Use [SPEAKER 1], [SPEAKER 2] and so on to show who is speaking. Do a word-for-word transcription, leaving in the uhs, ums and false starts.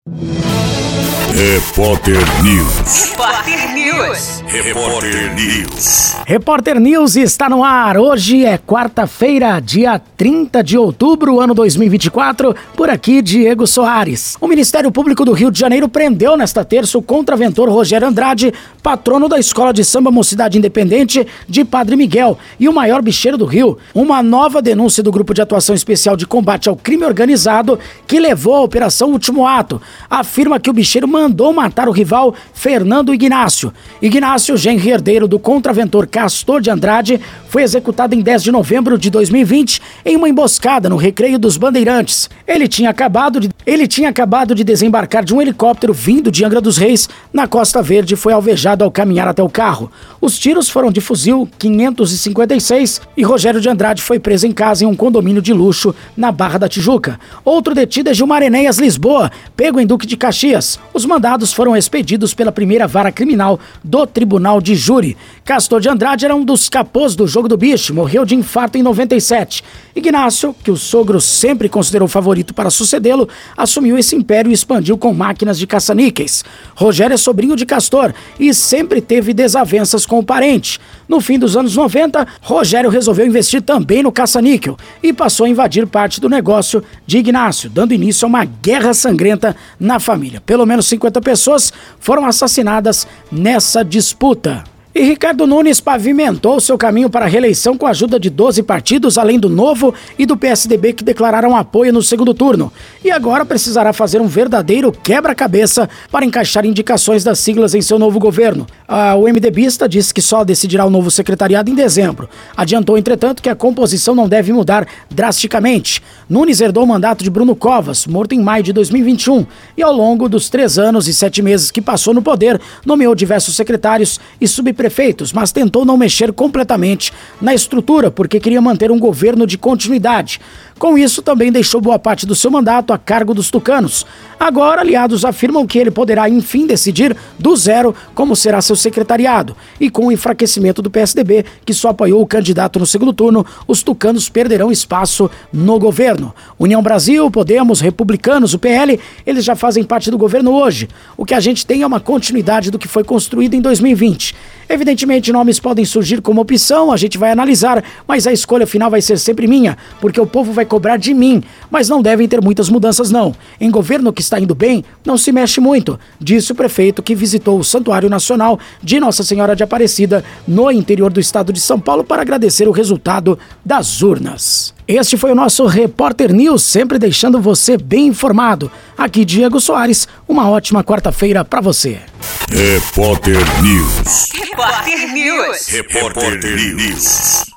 [SPEAKER 1] Repórter News.
[SPEAKER 2] Repórter News.
[SPEAKER 1] Repórter News.
[SPEAKER 3] Repórter News está no ar. Hoje é quarta-feira, dia trinta de outubro, ano dois mil e vinte e quatro. Por aqui, Diego Soares. O Ministério Público do Rio de Janeiro prendeu nesta terça o contraventor Rogério Andrade, patrono da Escola de Samba Mocidade Independente de Padre Miguel e o maior bicheiro do Rio. Uma nova denúncia do Grupo de Atuação Especial de Combate ao Crime Organizado, que levou à Operação Último Ato, afirma que o bicheiro mandou matar o rival Fernando Ignácio. Ignácio, genro herdeiro do contraventor Castor de Andrade, foi executado em dez de novembro de dois mil e vinte em uma emboscada no Recreio dos Bandeirantes. Ele tinha acabado de, ele tinha acabado de desembarcar de um helicóptero vindo de Angra dos Reis, na Costa Verde, e foi alvejado ao caminhar até o carro. Os tiros foram de fuzil quinhentos e cinquenta e seis e Rogério de Andrade foi preso em casa em um condomínio de luxo na Barra da Tijuca. Outro detido é Gilmar Enéas Lisboa, pego em Duque de Caxias. Os mandados foram expedidos pela primeira vara criminal do Tribunal de Júri. Castor de Andrade era um dos capôs do Jogo do Bicho, morreu de infarto em noventa e sete. Ignácio, que o sogro sempre considerou favorito para sucedê-lo, assumiu esse império e expandiu com máquinas de caça-níqueis. Rogério é sobrinho de Castor e sempre teve desavenças com o parente. No fim dos anos noventa, Rogério resolveu investir também no caça-níquel e passou a invadir parte do negócio de Ignácio, dando início a uma guerra sangrenta na família. Pelo menos cinquenta pessoas foram assassinadas nessa disputa. E Ricardo Nunes pavimentou seu caminho para a reeleição com a ajuda de doze partidos, além do Novo e do P S D B, que declararam apoio no segundo turno. E agora precisará fazer um verdadeiro quebra-cabeça para encaixar indicações das siglas em seu novo governo. Ah, o MDBista disse que só decidirá o novo secretariado em dezembro. Adiantou, entretanto, que a composição não deve mudar drasticamente. Nunes herdou o mandato de Bruno Covas, morto em maio de dois mil e vinte e um, e ao longo dos três anos e sete meses que passou no poder, nomeou diversos secretários e subprefeitos prefeitos, mas tentou não mexer completamente na estrutura, porque queria manter um governo de continuidade. Com isso, também deixou boa parte do seu mandato a cargo dos tucanos. Agora, aliados afirmam que ele poderá, enfim, decidir do zero como será seu secretariado. E com o enfraquecimento do P S D B, que só apoiou o candidato no segundo turno, os tucanos perderão espaço no governo. União Brasil, Podemos, Republicanos, o P L, eles já fazem parte do governo hoje. O que a gente tem é uma continuidade do que foi construído em dois mil e vinte. Evidentemente, nomes podem surgir como opção, a gente vai analisar, mas a escolha final vai ser sempre minha, porque o povo vai cobrar de mim, mas não devem ter muitas mudanças não. Em governo que está indo bem, não se mexe muito, disse o prefeito que visitou o Santuário Nacional de Nossa Senhora de Aparecida, no interior do estado de São Paulo, para agradecer o resultado das urnas. Este foi o nosso Repórter News, sempre deixando você bem informado. Aqui, Diego Soares, uma ótima quarta-feira para você.
[SPEAKER 1] Repórter News.
[SPEAKER 2] Repórter News.
[SPEAKER 1] Repórter News.